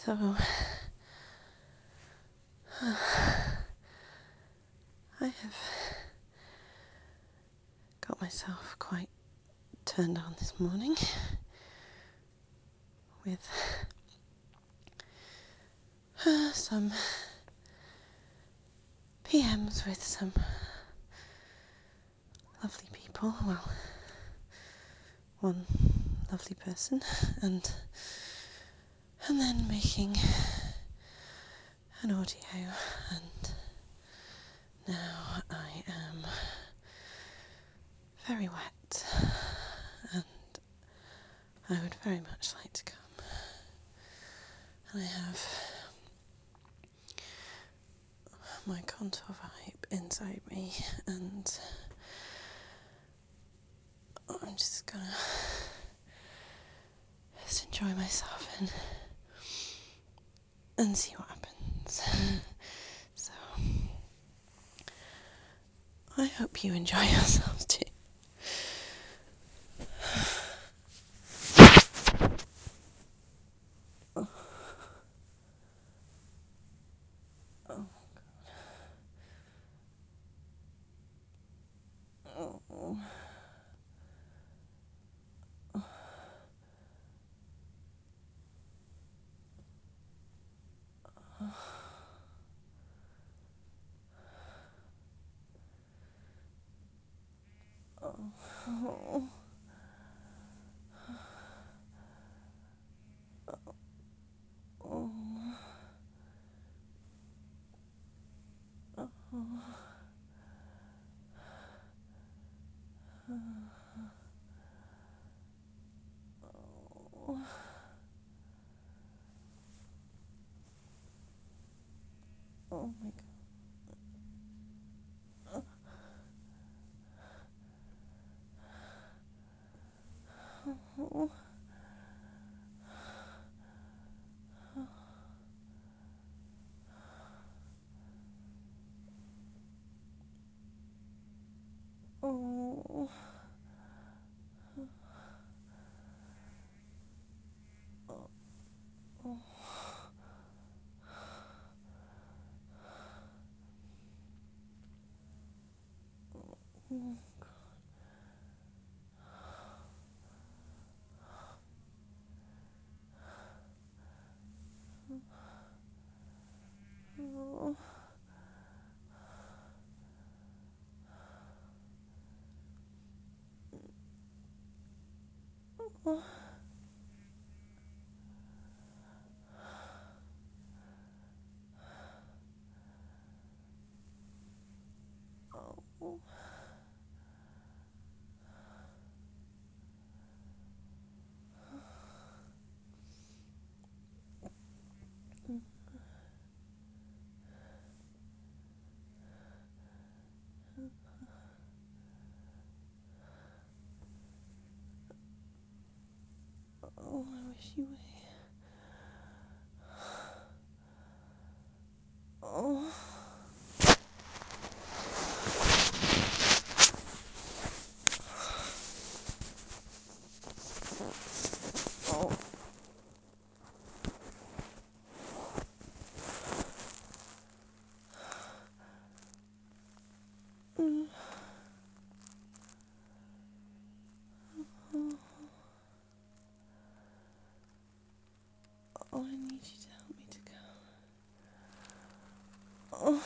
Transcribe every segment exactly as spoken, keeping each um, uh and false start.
So, uh, I have got myself quite turned on this morning with uh, some P Ms with some lovely people. Well, one lovely person, and and then making an audio, and now I am very wet, and I would very much like to come. And I have my contour vibe inside me, and I'm just gonna just enjoy myself and and see what happens. So I hope you enjoy yourselves too. Oh, oh, oh, oh. Oh. Oh. Oh my god. Oh. Oh. Oh. Oh. Oh. Oh, I wish you were here. Oh. Oh. Mm. Oh. Oh, I need you to help me to go. Oh.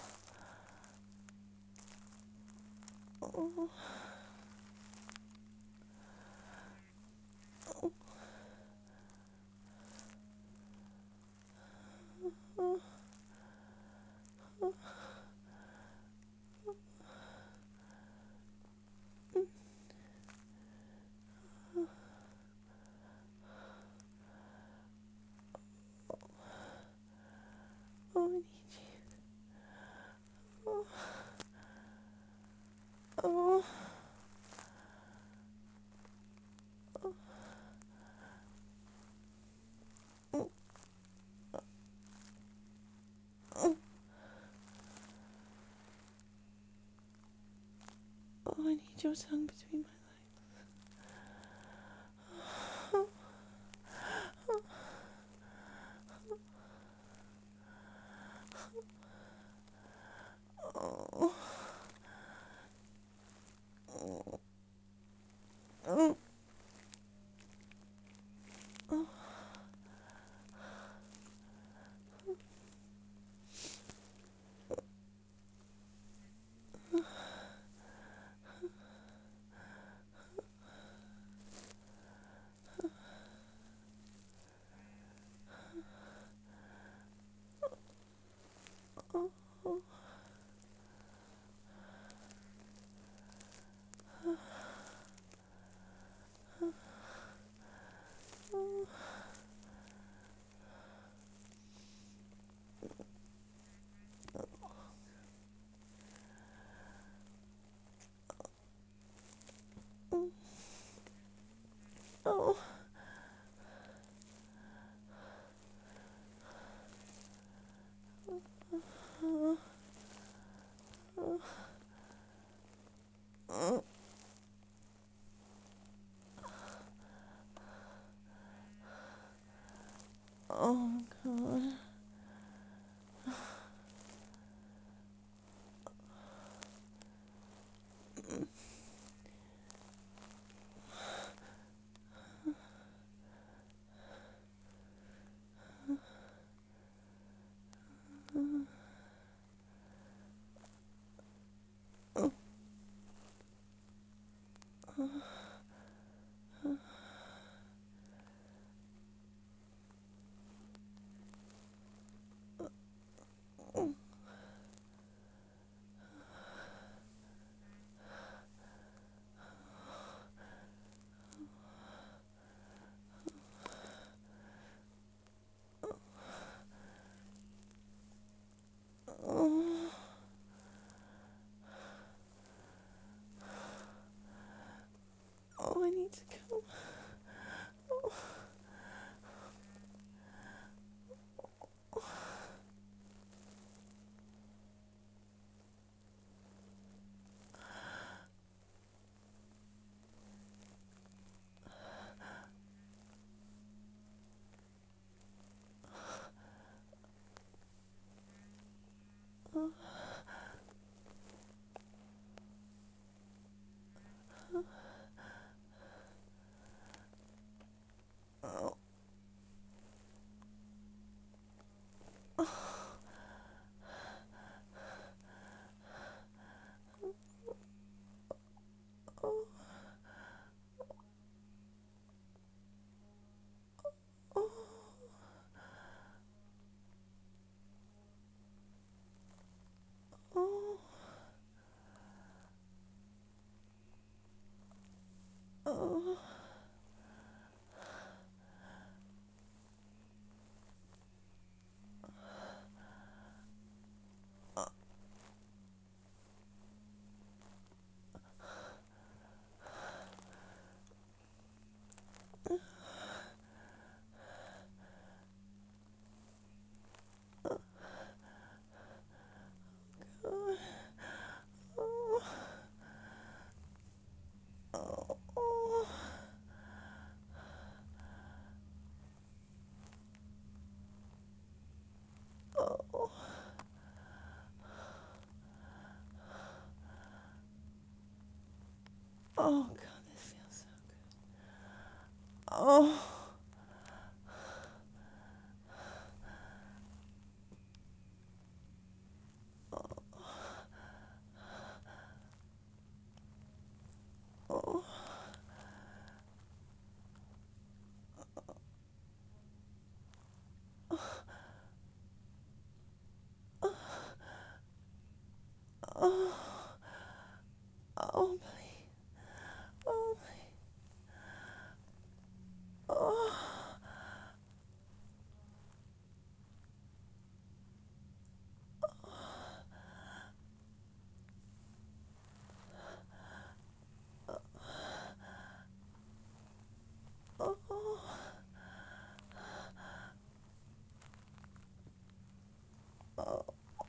Oh. Oh. Oh. Oh. Oh, I need you. Oh. Oh. Oh. Oh. Oh, I need your tongue between my legs. Oh. Oh. Oh, God, this feels so good. Oh. Oh. Oh. Oh, please. Oh, please. Oh. Oh. Oh.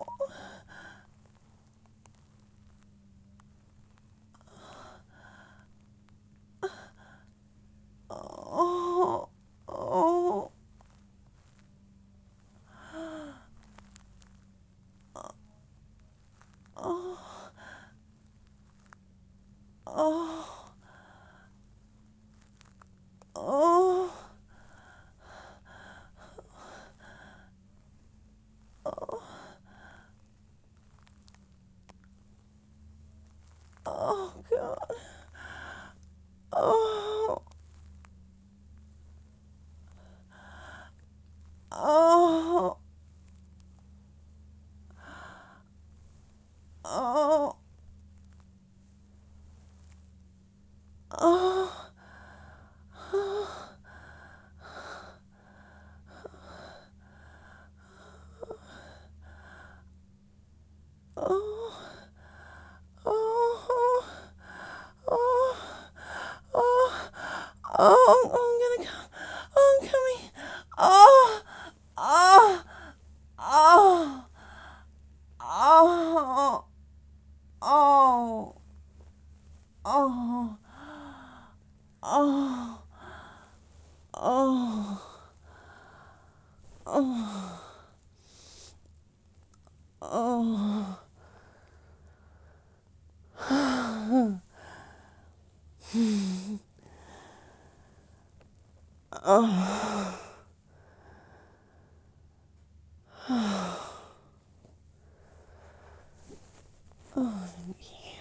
Oh. Oh. Oh. Oh. Oh. Oh, God. Oh. Oh. Oh. Oh. Oh. Oh. Oh. Oh. Oh. I'm gonna come. Oh, I'm coming. Oh. Oh. Oh. Oh. Oh. Oh. Oh. Oh. Oh. Oh. Oh. Oh.